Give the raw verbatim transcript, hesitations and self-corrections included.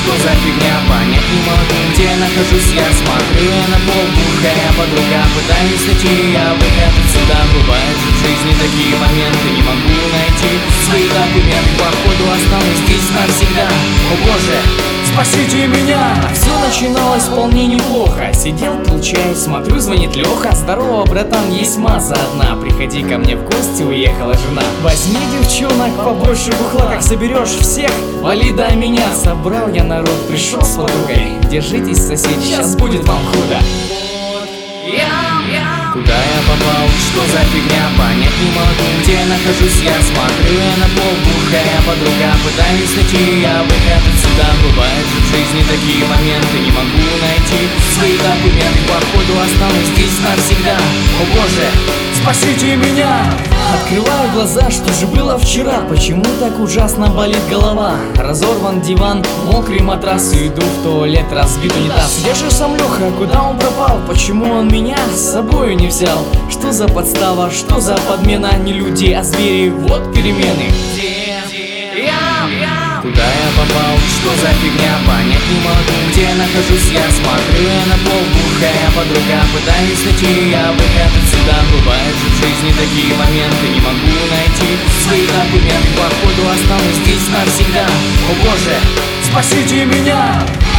что за фигня, понять не могу, где нахожусь я. Смотрю я на пол, бухая подруга, пытаюсь найти я выход отсюда. Бывают же в жизни такие моменты, не могу найти свои документы. Походу осталось здесь навсегда. О боже, спасите меня! Все начиналось вполне неплохо. Сидел, пил чай, смотрю, звонит Леха. Здорово, братан, есть маза одна. Приходи ко мне в гости, уехала жена. Возьми девчонок побольше бухла, как соберешь всех, вали дай меня. Собрал я народ, пришел с подругой. Держитесь, соседи, сейчас будет вам худо. Куда я попал, что за фигня, понять не могу, где нахожусь я. Смотрю я на пол, бухая подруга, пытаюсь найти я выход отсюда. Бывают же в жизни такие моменты, не могу найти свои документы. Походу осталось здесь навсегда. О боже, спасите меня! Открываю глаза, что же было вчера? Почему так ужасно болит голова? Разорван диван, мокрый матрас, и иду в туалет, разбит унитаз. Где же сам Леха, куда он пропал? Почему он меня с собой не взял? Что за подстава, что за подмена? Не люди, а звери, вот перемены. Куда я попал, что за фигня, понять не могу, где нахожусь я. Смотрю я на пол, бухая подруга, пытаюсь найти я выход отсюда. Бывают же в жизни такие моменты, не могу найти свои документы. Походу осталось здесь навсегда. О боже, спасите меня!